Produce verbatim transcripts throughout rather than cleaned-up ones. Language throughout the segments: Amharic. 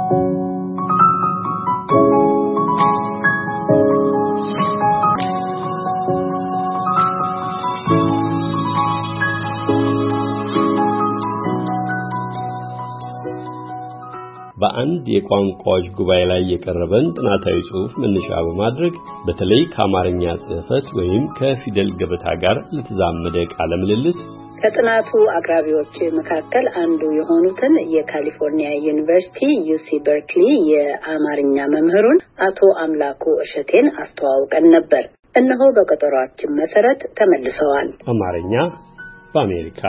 በአንድ የቋንቋዎች ጉባኤ ላይ የቀረበን ጥናታዊ ጽሑፍ መነሻ በማድረግ በተለይ ከአማርኛ ጽሕፈት ወይም ከፊደል ገበታ ጋር ለተዛመደ ቃለ ምልልስ ከጥናቱ አቅራቢዎች መካከል አንዱ የሆኑትን የካሊፎርኒያ ዩኒቨርሲቲ ዩሲ በርክሊ የአማርኛ መምህሩን አቶ አምላኩ እሸቴን አስተዋውቀን ነበር። እነሆ በቀጠሯችን መሰረት ተመልሰዋል። አማርኛ በአሜሪካ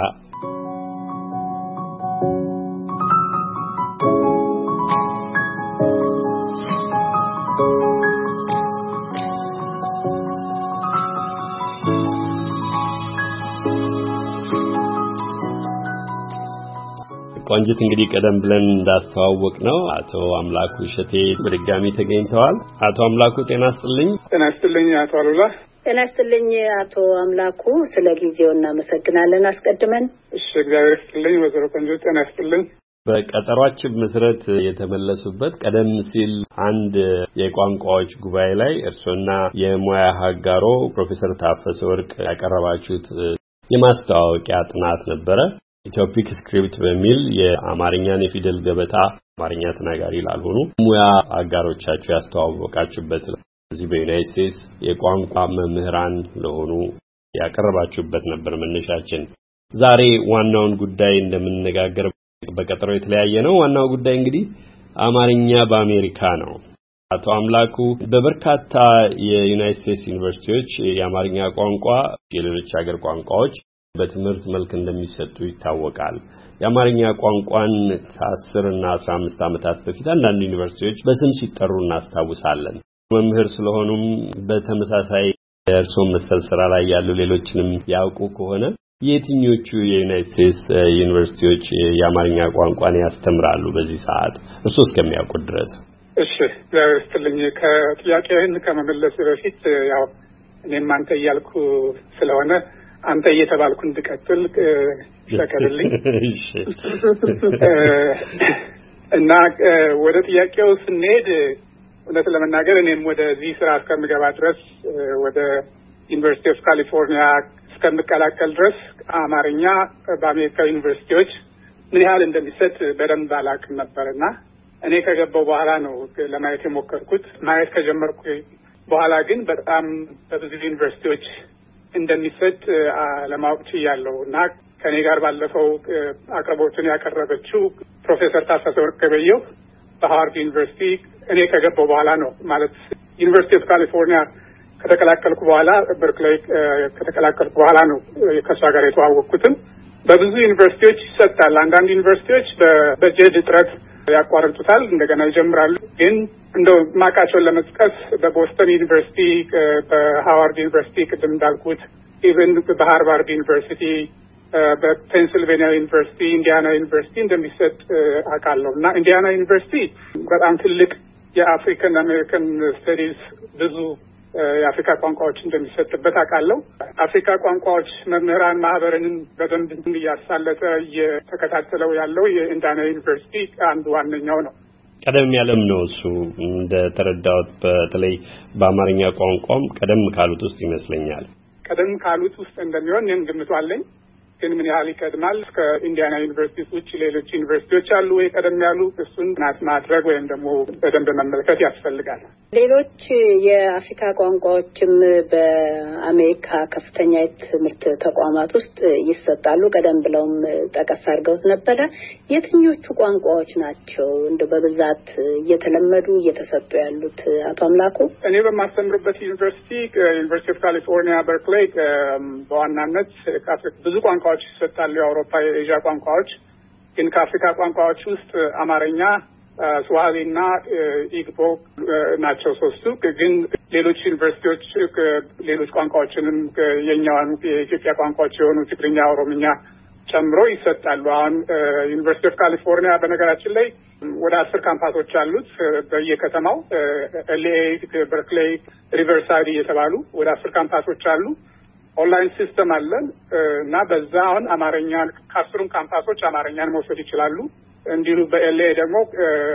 ቆንጂት እንግዲህ ቀደም ብለን እንዳስተዋወቅ ነው አቶ አምላኩ እሸቴ በድጋሚ ተገኝተዋል። አቶ አምላኩ ጤና ይስጥልኝ። ጤና ይስጥልኝ አቶ አሉላ። ጤና ይስጥልኝ አቶ አምላኩ፣ ስለ ጊዜው እናመሰግናለን አስቀድመን። እሺ እግዚአብሔር ይስጥልኝ ወይዘሮ ቆንጂት ጤና ይስጥልኝ። በቀጠሯችን መሰረት የተመለሱበት ቀደም ሲል አንድ የቋንቋዎች ጉባኤ ላይ እርሶና የሙያ ሀጋሮ ፕሮፌሰር ታፈሰ ወርቅ ያቀረባችሁት የማስተዋወቂያ ጥናት ነበረ። ኢትዮፒክ ስክሪፕት በሚል የአማርኛን የፊደል ገበታ አማርኛ ተናጋሪ ላልሆኑ ሙያ አጋሮቻችሁ ያስተዋወቃችሁበት እዚህ በዩናይትድ ስቴትስ የቋንቋ መምህራን ለሆኑ ያቀረባችሁበት ነበር መነሻችን። ዛሬ ዋናውን ጉዳይ እንደምንነጋገር በቀጠሮ የተለያየ ነው። ዋናው ጉዳይ እንግዲህ አማርኛ በአሜሪካ ነው። አቶ አምላኩ በበርካታ የዩናይትድ ስቴትስ ዩኒቨርሲቲዎች የአማርኛ ቋንቋ የሌሎች ሀገር ቋንቋዎች በትምህርት መልክ እንደሚሰጡ ይታወቃል። የአማርኛ ቋንቋን ከአስር እና አስራ አምስት ዓመታት በፊት አንዳንድ ዩኒቨርሲቲዎች በስም ሲጠሩ እናስታውሳለን። መምህር ስለሆኑም በተመሳሳይ እርስዎ መሰል ስራ ላይ ያሉ ሌሎችንም ያውቁ ከሆነ የትኞቹ የዩናይትድ ስቴትስ ዩኒቨርሲቲዎች የአማርኛ ቋንቋን ያስተምራሉ በዚህ ሰዓት እርስዎ እስከሚያውቁት ድረስ? እሺ ለስትልኝ ከጥያቄውን ከመመለስ በፊት ያው እኔም አንተ እያልኩ ስለሆነ አንተ እየተባልኩ እንድቀጥል ይፈቀድልኝ። እሺ እና ወደ ጥያቄው ስንሄድ እውነት ለመናገር እኔም ወደዚህ ስራ እስከምገባ ድረስ ወደ ዩኒቨርሲቲ ኦፍ ካሊፎርኒያ እስከምቀላቀል ድረስ አማርኛ በአሜሪካ ዩኒቨርሲቲዎች ምን ያህል እንደሚሰጥ በደንብ አላውቅም ነበርና እኔ ከገባው በኋላ ነው ለማየት የሞከርኩት። ማየት ከጀመርኩ በኋላ ግን በጣም በብዙ ዩኒቨርሲቲዎች እንደሚሰጥ ለማወቅ ችያለሁ እና ከኔ ጋር ባለፈው አቅርቦቱን ያቀረበችው ፕሮፌሰር ታፈሰ ወርቅ ገበየሁ በሃዋርድ ዩኒቨርሲቲ እኔ ከገባው በኋላ ነው ማለት ዩኒቨርሲቲ ኦፍ ካሊፎርኒያ ከተቀላቀልኩ በኋላ በርክሌይ ከተቀላቀልኩ በኋላ ነው ከሷ ጋር የተዋወቅኩትም። በብዙ ዩኒቨርሲቲዎች ይሰጣል። አንዳንድ ዩኒቨርሲቲዎች በበጀት እጥረት ያቋርጡታል፣ እንደገና ይጀምራሉ። ግን እንደው ማቃቸውን ለመጥቀስ በቦስተን ዩኒቨርሲቲ፣ በሃዋርድ ዩኒቨርሲቲ ቅድም እንዳልኩት ኢቨን በሃርቫርድ ዩኒቨርሲቲ፣ በፔንሲልቬኒያ ዩኒቨርሲቲ፣ ኢንዲያና ዩኒቨርሲቲ እንደሚሰጥ አውቃለሁ እና ኢንዲያና ዩኒቨርሲቲ በጣም ትልቅ የአፍሪካን አሜሪካን ስተዲዝ ብዙ የአፍሪካ ቋንቋዎች እንደሚሰጥበት አውቃለሁ። አፍሪካ ቋንቋዎች መምህራን ማህበርንም በደንብ እያሳለጠ እየተከታተለው ያለው የኢንዲያና ዩኒቨርሲቲ አንዱ ዋነኛው ነው። ቀደም ያለም ነው እሱ እንደተረዳሁት በተለይ በአማርኛ ቋንቋም ቀደም ካሉት ውስጥ ይመስለኛል። ቀደም ካሉት ውስጥ እንደሚሆን እኔም ግምቱ አለኝ። ግን ምን ያህል ይቀድማል? ከኢንዲያና ዩኒቨርሲቲ ውጭ ሌሎች ዩኒቨርሲቲዎች አሉ ወይ ቀደም ያሉ? እሱን ናት ማድረግ ወይም ደግሞ በደንብ መመልከት ያስፈልጋል። ሌሎች የአፍሪካ ቋንቋዎችም በአሜሪካ ከፍተኛ የትምህርት ተቋማት ውስጥ ይሰጣሉ። ቀደም ብለውም ጠቀስ አድርገውት ነበረ። የትኞቹ ቋንቋዎች ናቸው እንደ በብዛት እየተለመዱ እየተሰጡ ያሉት? አቶ አምላኩ፣ እኔ በማስተምርበት ዩኒቨርሲቲ ዩኒቨርሲቲ ኦፍ ካሊፎርኒያ በርክሌይ በዋናነት ብዙ ቋንቋዎች ይሰጣሉ። የአውሮፓ የኤዥያ ቋንቋዎች ግን ከአፍሪካ ቋንቋዎች ውስጥ አማርኛ፣ ስዋሂሊና ኢግቦ ናቸው ሶስቱ። ግን ሌሎች ዩኒቨርሲቲዎች ሌሎች ቋንቋዎችንም የኛዋን የኢትዮጵያ ቋንቋዎች የሆኑ ትግርኛ፣ ኦሮምኛ ጨምሮ ይሰጣሉ። አሁን ዩኒቨርሲቲ ኦፍ ካሊፎርኒያ በነገራችን ላይ ወደ አስር ካምፓሶች አሉት በየከተማው ኤልኤ፣ በርክሌይ፣ ሪቨርሳይድ እየተባሉ ወደ አስር ካምፓሶች አሉ። ኦንላይን ሲስተም አለን እና በዛ አሁን አማርኛን ከአስሩም ካምፓሶች አማርኛን መውሰድ ይችላሉ። እንዲሁ በኤልኤ ደግሞ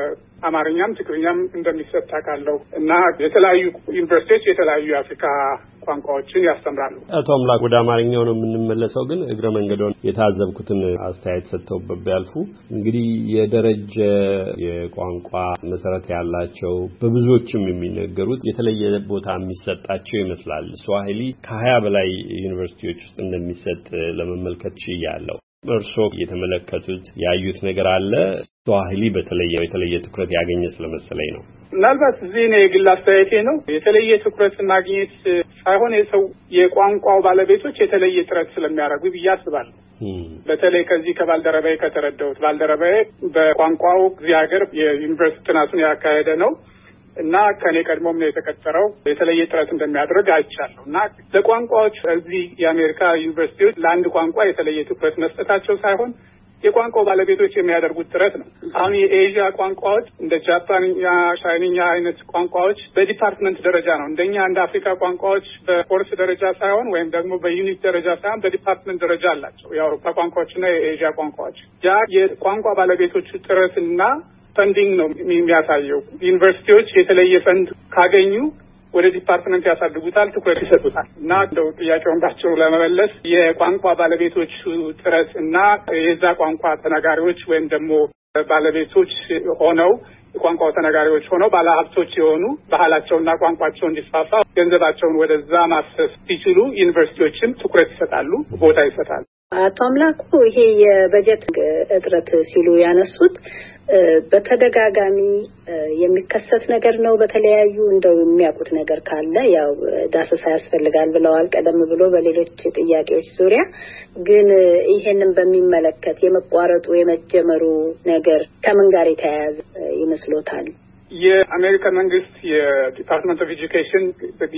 አማርኛም ትግርኛም እንደሚሰጥ አውቃለሁ እና የተለያዩ ዩኒቨርሲቲዎች የተለያዩ የአፍሪካ ቋንቋዎችን ያስተምራሉ። አቶ አምላክ ወደ አማርኛው ነው የምንመለሰው፣ ግን እግረ መንገዶን የታዘብኩትን አስተያየት ሰጥተውበት ቢያልፉ እንግዲህ የደረጀ የቋንቋ መሰረት ያላቸው በብዙዎችም የሚነገሩት የተለየ ቦታ የሚሰጣቸው ይመስላል። ስዋሂሊ ከሀያ በላይ ዩኒቨርሲቲዎች ውስጥ እንደሚሰጥ ለመመልከት ችያለሁ። እርሶ የተመለከቱት ያዩት ነገር አለ? ስዋሂሊ በተለየ የተለየ ትኩረት ያገኘ ስለመሰለኝ ነው። ምናልባት እዚህ ነው የግል አስተያየቴ ነው። የተለየ ትኩረት ማግኘት ሳይሆን የሰው የቋንቋው ባለቤቶች የተለየ ጥረት ስለሚያደርጉ ብዬ አስባለሁ። በተለይ ከዚህ ከባልደረባዬ ከተረዳሁት ባልደረባዬ በቋንቋው እዚህ ሀገር የዩኒቨርሲቲ ጥናቱን ያካሄደ ነው እና ከኔ ቀድሞም ነው የተቀጠረው የተለየ ጥረት እንደሚያደርግ አይቻለሁ። እና ለቋንቋዎች እዚህ የአሜሪካ ዩኒቨርሲቲዎች ለአንድ ቋንቋ የተለየ ትኩረት መስጠታቸው ሳይሆን የቋንቋው ባለቤቶች የሚያደርጉት ጥረት ነው። አሁን የኤዥያ ቋንቋዎች እንደ ጃፓንኛ፣ ቻይንኛ አይነት ቋንቋዎች በዲፓርትመንት ደረጃ ነው። እንደኛ እንደ አፍሪካ ቋንቋዎች በኮርስ ደረጃ ሳይሆን ወይም ደግሞ በዩኒት ደረጃ ሳይሆን በዲፓርትመንት ደረጃ አላቸው የአውሮፓ ቋንቋዎችና የኤዥያ ቋንቋዎች። ያ የቋንቋ ባለቤቶቹ ጥረትና ፈንዲንግ ነው የሚያሳየው። ዩኒቨርሲቲዎች የተለየ ፈንድ ካገኙ ወደ ዲፓርትመንት ያሳድጉታል፣ ትኩረት ይሰጡታል። እና እንደው ጥያቄውን ባጭሩ ለመመለስ የቋንቋ ባለቤቶች ጥረት እና የዛ ቋንቋ ተናጋሪዎች ወይም ደግሞ ባለቤቶች ሆነው የቋንቋው ተናጋሪዎች ሆነው ባለሀብቶች የሆኑ ባህላቸውና ቋንቋቸው እንዲስፋፋ ገንዘባቸውን ወደዛ ማፍሰስ ሲችሉ ዩኒቨርሲቲዎችም ትኩረት ይሰጣሉ፣ ቦታ ይሰጣሉ። አቶ አምላኩ ይሄ የበጀት እጥረት ሲሉ ያነሱት በተደጋጋሚ የሚከሰት ነገር ነው። በተለያዩ እንደው የሚያውቁት ነገር ካለ ያው ዳሰሳ ያስፈልጋል ብለዋል ቀደም ብሎ በሌሎች ጥያቄዎች ዙሪያ። ግን ይሄንን በሚመለከት የመቋረጡ የመጀመሩ ነገር ከምን ጋር የተያያዘ ይመስሎታል? የአሜሪካ መንግስት የዲፓርትመንት ኦፍ ኤጁኬሽን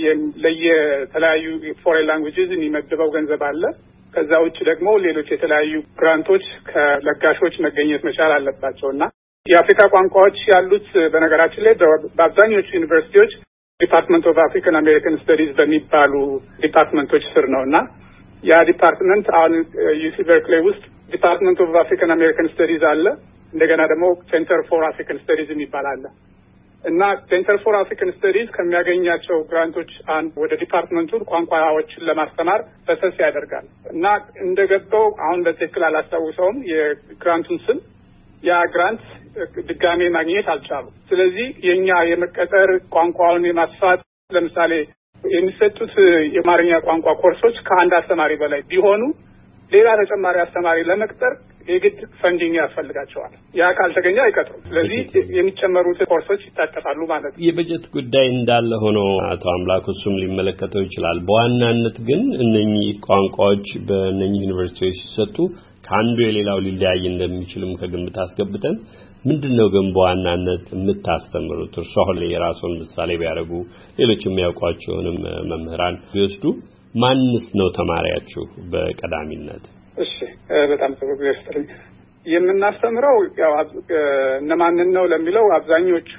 ለየተለያዩ ፎሬን ላንጉዌጅስ የሚመድበው ገንዘብ አለ። ከዛ ውጭ ደግሞ ሌሎች የተለያዩ ግራንቶች ከለጋሾች መገኘት መቻል አለባቸው እና የአፍሪካ ቋንቋዎች ያሉት በነገራችን ላይ በአብዛኞቹ ዩኒቨርሲቲዎች ዲፓርትመንት ኦፍ አፍሪካን አሜሪካን ስተዲዝ በሚባሉ ዲፓርትመንቶች ስር ነው እና ያ ዲፓርትመንት አሁን ዩሲ በርክሌይ ውስጥ ዲፓርትመንት ኦፍ አፍሪካን አሜሪካን ስተዲዝ አለ። እንደገና ደግሞ ሴንተር ፎር አፍሪካን ስተዲዝ የሚባል አለ እና ሴንተር ፎር አፍሪካን ስተዲዝ ከሚያገኛቸው ግራንቶች አንድ ወደ ዲፓርትመንቱ ቋንቋዎችን ለማስተማር ፈሰስ ያደርጋል እና እንደገባው አሁን በትክክል አላስታውሰውም የግራንቱን ስም። ያ ግራንት ድጋሜ ማግኘት አልቻሉም። ስለዚህ የኛ የመቀጠር ቋንቋውን የማስፋት ለምሳሌ የሚሰጡት የአማርኛ ቋንቋ ኮርሶች ከአንድ አስተማሪ በላይ ቢሆኑ ሌላ ተጨማሪ አስተማሪ ለመቅጠር የግድ ፈንዲንግ ያስፈልጋቸዋል። ያ ካልተገኘ አይቀጥሩም። ስለዚህ የሚጨመሩት ኮርሶች ይታጠፋሉ ማለት ነው። የበጀት ጉዳይ እንዳለ ሆኖ አቶ አምላኩ እሱም ሊመለከተው ይችላል። በዋናነት ግን እነኚህ ቋንቋዎች በእነኚህ ዩኒቨርሲቲዎች ሲሰጡ ከአንዱ የሌላው ሊለያይ እንደሚችልም ከግምት አስገብተን ምንድነው ግን በዋናነት የምታስተምሩት? እርሱ አሁን የራስዎን ምሳሌ ቢያደርጉ ሌሎች የሚያውቋቸውንም መምህራን ቢወስዱ ማንስ ነው ተማሪያችሁ በቀዳሚነት? እሺ በጣም ጥሩ ግለጽልኝ። የምናስተምረው ያው እነማንን ነው ለሚለው አብዛኞቹ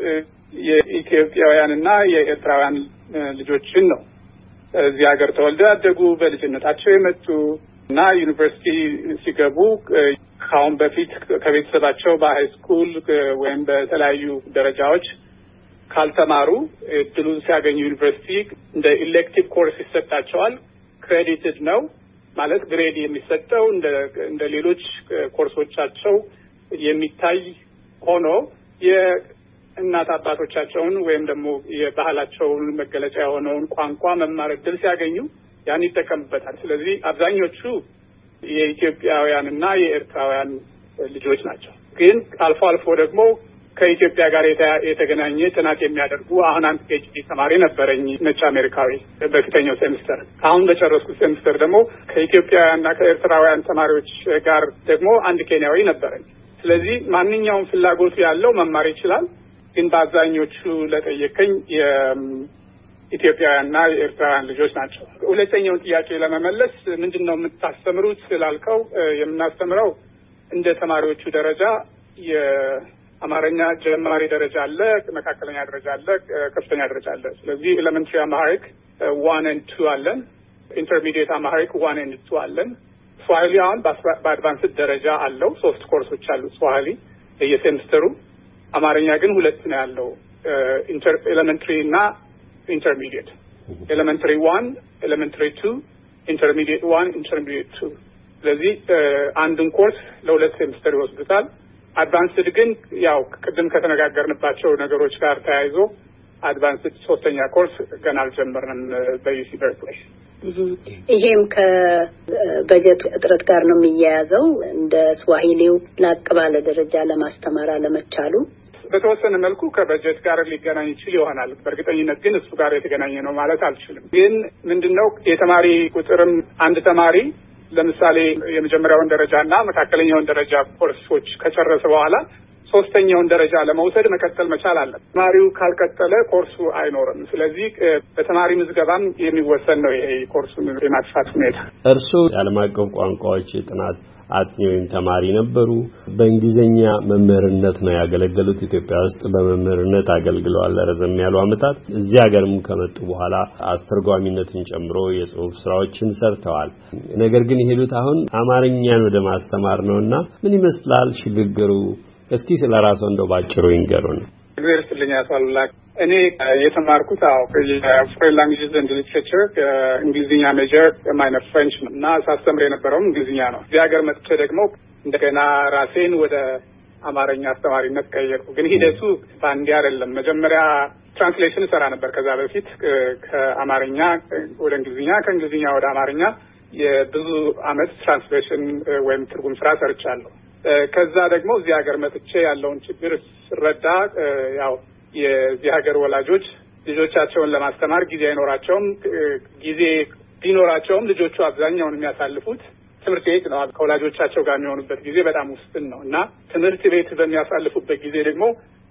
የኢትዮጵያውያንና የኤርትራውያን ልጆችን ነው። እዚህ ሀገር ተወልደው ያደጉ በልጅነታቸው የመጡ እና ዩኒቨርሲቲ ሲገቡ ከአሁን በፊት ከቤተሰባቸው በሃይ ስኩል ወይም በተለያዩ ደረጃዎች ካልተማሩ እድሉን ሲያገኙ ዩኒቨርሲቲ እንደ ኢሌክቲቭ ኮርስ ይሰጣቸዋል። ክሬዲትድ ነው ማለት ግሬድ የሚሰጠው እንደ እንደ ሌሎች ኮርሶቻቸው የሚታይ ሆኖ የእናት አባቶቻቸውን ወይም ደግሞ የባህላቸውን መገለጫ የሆነውን ቋንቋ መማር እድል ሲያገኙ ያን ይጠቀሙበታል። ስለዚህ አብዛኞቹ የኢትዮጵያውያንና የኤርትራውያን ልጆች ናቸው። ግን አልፎ አልፎ ደግሞ ከኢትዮጵያ ጋር የተገናኘ ጥናት የሚያደርጉ አሁን አንድ ፒኤችዲ ተማሪ ነበረኝ ነጭ አሜሪካዊ በፊተኛው ሴሚስተር። አሁን በጨረስኩት ሴሚስተር ደግሞ ከኢትዮጵያውያንና ከኤርትራውያን ተማሪዎች ጋር ደግሞ አንድ ኬንያዊ ነበረኝ። ስለዚህ ማንኛውም ፍላጎቱ ያለው መማር ይችላል። ግን በአብዛኞቹ ለጠየቀኝ የኢትዮጵያውያንና የኤርትራውያን ልጆች ናቸው። ሁለተኛውን ጥያቄ ለመመለስ ምንድነው የምታስተምሩት ስላልከው የምናስተምረው እንደ ተማሪዎቹ ደረጃ የአማርኛ ጀማሪ ደረጃ አለ፣ መካከለኛ ደረጃ አለ፣ ከፍተኛ ደረጃ አለ። ስለዚህ ኤሌመንተሪ አማሪክ ዋን ኤንድ ቱ አለን፣ ኢንተርሚዲየት አማሪክ ዋን ኤንድ ቱ አለን። ስዋሂሊ አሁን በአድቫንስድ ደረጃ አለው። ሶስት ኮርሶች አሉ ስዋሂሊ የሴምስተሩ። አማርኛ ግን ሁለት ነው ያለው ኢንተር ኤሌመንተሪ እና ኢንተርሚዲየት ኤሌመንተሪ one ኤሌመንተሪ two ኢንተርሚዲየት one ኢንተርሚዲየት two ስለዚህ አንዱን ኮርስ ለሁለት ሴሚስተር ይወስዱታል አድቫንስድ ግን ያው ቅድም ከተነጋገርንባቸው ነገሮች ጋር ተያይዞ አድቫንስድ ሶስተኛ ኮርስ ገና አልጀመርንም በዩሲ በርክሌይ ይሄም ከበጀት እጥረት ጋር ነው የሚያያዘው እንደ ስዋሂሊው ላቅ ባለ ደረጃ ለማስተማር አለመቻሉ በተወሰነ መልኩ ከበጀት ጋር ሊገናኝ ይችላል ይሆናል በእርግጠኝነት ግን እሱ ጋር የተገናኘ ነው ማለት አልችልም ግን ምንድነው የተማሪ ቁጥርም አንድ ተማሪ ለምሳሌ የመጀመሪያውን ደረጃና መካከለኛውን ደረጃ ኮርሶች ከጨረሰ በኋላ ሶስተኛውን ደረጃ ለመውሰድ መከተል መቻል አለ ተማሪው ካልቀጠለ ኮርሱ አይኖርም ስለዚህ በተማሪ ምዝገባም የሚወሰን ነው ይሄ ኮርሱን የማጥፋት ሁኔታ እርሱ የዓለም አቀፍ ቋንቋዎች ጥናት አጥኚውን ተማሪ ነበሩ በእንግሊዝኛ መምህርነት ነው ያገለገሉት ኢትዮጵያ ውስጥ በመምህርነት አገልግለዋል ረዘም ያሉ አመታት እዚህ ሀገርም ከመጡ በኋላ አስተርጓሚነትን ጨምሮ የጽሁፍ ስራዎችን ሰርተዋል ነገር ግን ይሄዱት አሁን አማርኛን ወደ ማስተማር ነውና ምን ይመስላል ሽግግሩ እስኪ ስለራሱ እንደው ባጭሩ ይንገሩን እግዚአብሔር ይስጥልኝ አቷላ እኔ የተማርኩት አው ፎሬን ላንጉዌጅስ ኤንድ ሊትሬቸር እንግሊዝኛ ሜጀር ማይነር ፍሬንች እና ሳስተምር የነበረው እንግሊዝኛ ነው እዚህ ሀገር መጥቼ ደግሞ እንደገና ራሴን ወደ አማርኛ አስተማሪነት ቀየርኩ ግን ሂደቱ ባንዲ አይደለም መጀመሪያ ትራንስሌሽን ሰራ ነበር ከዛ በፊት ከአማርኛ ወደ እንግሊዝኛ ከእንግሊዝኛ ወደ አማርኛ የብዙ አመት ትራንስሌሽን ወይም ትርጉም ስራ ሰርቻለሁ ከዛ ደግሞ እዚህ ሀገር መጥቼ ያለውን ችግር ስረዳ ያው የዚህ ሀገር ወላጆች ልጆቻቸውን ለማስተማር ጊዜ አይኖራቸውም ጊዜ ቢኖራቸውም ልጆቹ አብዛኛውን የሚያሳልፉት ትምህርት ቤት ነው ከወላጆቻቸው ጋር የሚሆኑበት ጊዜ በጣም ውስን ነው እና ትምህርት ቤት በሚያሳልፉበት ጊዜ ደግሞ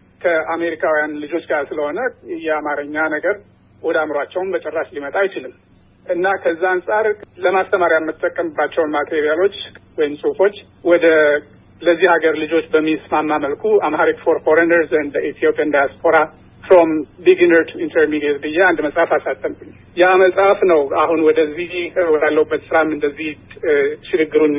ከአሜሪካውያን ልጆች ጋር ስለሆነ የአማርኛ ነገር ወደ አእምሯቸውም በጭራሽ ሊመጣ አይችልም እና ከዛ አንፃር ለማስተማሪያ የምትጠቀምባቸውን ማቴሪያሎች ወይም ጽሁፎች ወደ ለዚህ ሀገር ልጆች በሚስማማ መልኩ Amharic for Foreigners and the Ethiopian Diaspora from Beginner to Intermediate ብዬ አንድ መጽሐፍ አሳተምኩኝ ያ መጽሐፍ ነው አሁን ወደዚህ ወዳለሁበት ስራም እንደዚህ ሽግግሩን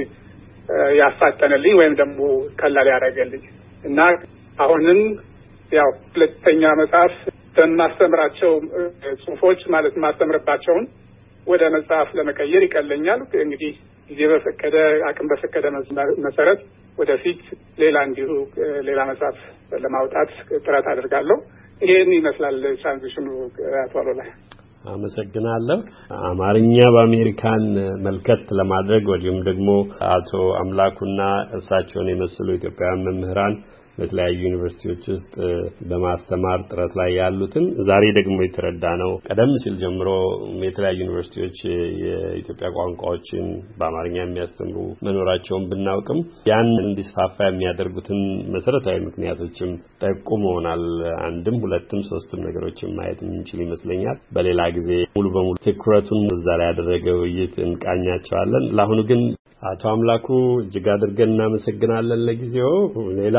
ያፋጠነልኝ ወይም ደግሞ ቀላል ያደረገልኝ እና አሁንም ያው ሁለተኛ መጽሐፍ በማስተምራቸው ጽሁፎች ማለት ማስተምርባቸውን ወደ መጽሐፍ ለመቀየር ይቀለኛል እንግዲህ ጊዜ በፈቀደ አቅም በፈቀደ መሰረት ወደፊት ሌላ እንዲሁ ሌላ መጽሐፍ ለማውጣት ጥረት አድርጋለሁ ይሄን ይመስላል ትራንዚሽኑ አቷሎ ላይ አመሰግናለሁ አማርኛ በአሜሪካን መልከት ለማድረግ ወዲሁም ደግሞ አቶ አምላኩና እርሳቸውን የመሰሉ ኢትዮጵያውያን መምህራን በተለያዩ ዩኒቨርሲቲዎች ውስጥ በማስተማር ጥረት ላይ ያሉትን ዛሬ ደግሞ የተረዳ ነው ቀደም ሲል ጀምሮ የተለያዩ ዩኒቨርሲቲዎች የኢትዮጵያ ቋንቋዎችን በአማርኛ የሚያስተምሩ መኖራቸውን ብናውቅም ያን እንዲስፋፋ የሚያደርጉትን መሰረታዊ ምክንያቶችም ጠቁመውናል አንድም ሁለትም ሶስትም ነገሮችን ማየት እንችል ይመስለኛል በሌላ ጊዜ ሙሉ በሙሉ ትኩረቱን እዛ ላይ ያደረገ ውይይት እንቃኛቸዋለን ለአሁኑ ግን አቶ አምላኩ እጅግ አድርገን እናመሰግናለን ለጊዜው ሌላ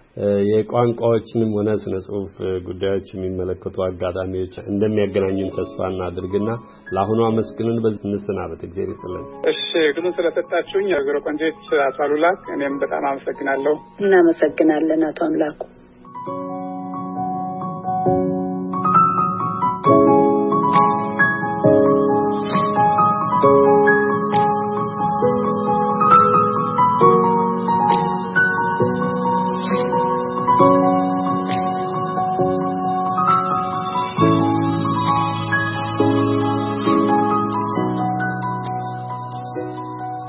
የቋንቋዎችንም ሆነ ስነ ጽሁፍ ጉዳዮች የሚመለከቱ አጋጣሚዎች እንደሚያገናኙን ተስፋ እናድርግና ለአሁኑ አመስግነን በዚህ እንሰናበት እግዚአብሔር ይስጥልን እሺ ግን ስለተጣጣችሁኝ አገረ ቆንጆች አቶ አሉላ እኔም በጣም አመሰግናለሁ እናመሰግናለን አቶ አምላኩ